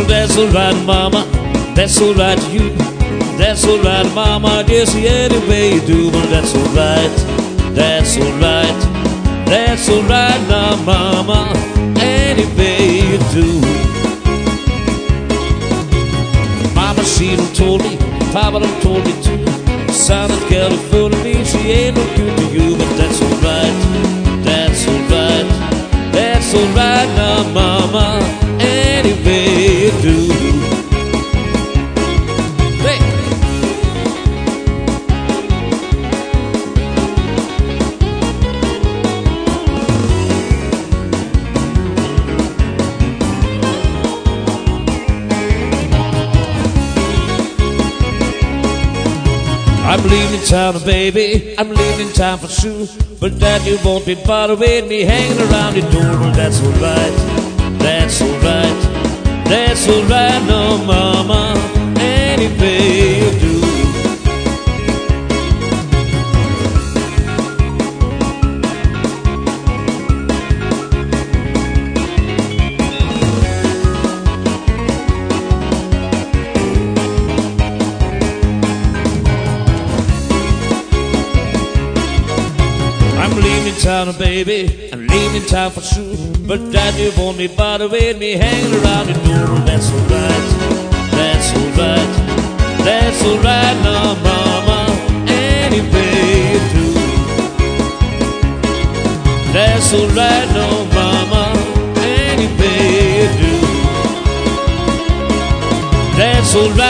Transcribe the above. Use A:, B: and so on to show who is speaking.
A: that's alright, mama. That's alright to you. That's alright, mama. Just any way you do, but that's alright. That's alright. That's alright now, mama. Any way you do. Mama, she done told me, Papa done told me too. Son of California, she ain't no good to you, but that's alright. That's alright. That's alright now, mama. Any way you do. Hey. I'm leaving town, baby, I'm leaving town for sure. But that you won't be bothering me hanging around your door. Well, that's alright, that's alright. That's alright, no mama, any way you do. I'm leaving town, baby, I'm leaving town for sure. But that you won't be bothering me hanging around your door. That's alright, that's alright. That's alright now, mama, any way you do. That's alright, no mama, any way you do. That's alright.